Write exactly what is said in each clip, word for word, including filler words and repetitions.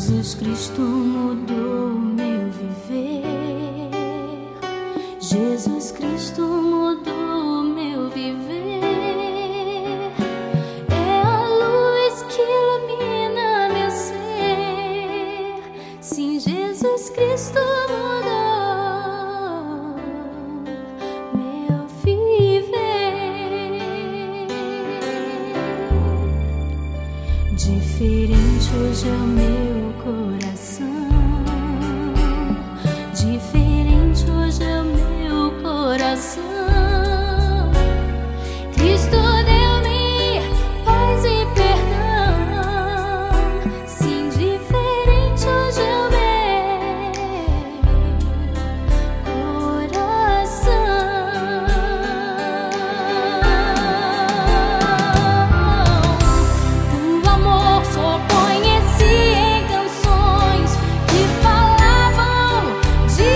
Jesus Cristo mudou meu viver. Jesus Cristo mudou meu viver. É a luz que ilumina meu ser. Sim, Jesus Cristo mudou meu viver. Diferente hoje é o meu coração. Diferente hoje é o meu coração. Cristo deu-me paz e perdão. Sim, diferente hoje é o meu coração. O amor só conheci em canções que falavam de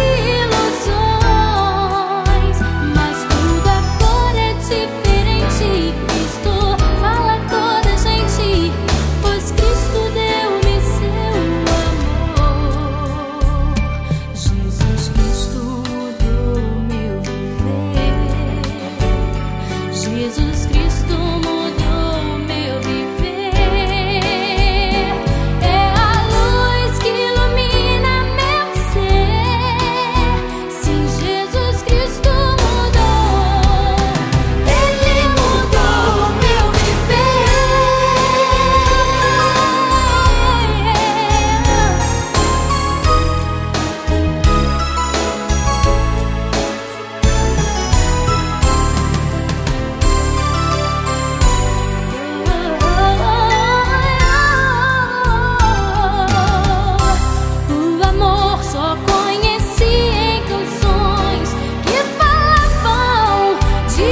ilusões, mas tudo agora é diferente. Cristo fala toda a gente, pois Cristo deu-me seu amor. Jesus Cristo mudou meu viver. Jesus Cristo mudou meu viver. É a luz que ilumina meu ser. Sim, Jesus Cristo mudou. Ele mudou meu O amor só conheci em canções que falavam de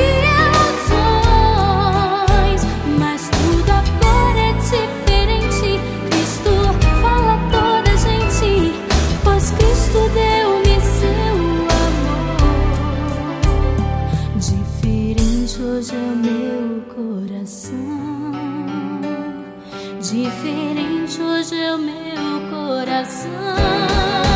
ilusões, mas tudo agora é diferente. Cristo fala toda a gente, pois Cristo deu-me seu amor. Diferente hoje é o meu coração. Diferente hoje é o meu coração.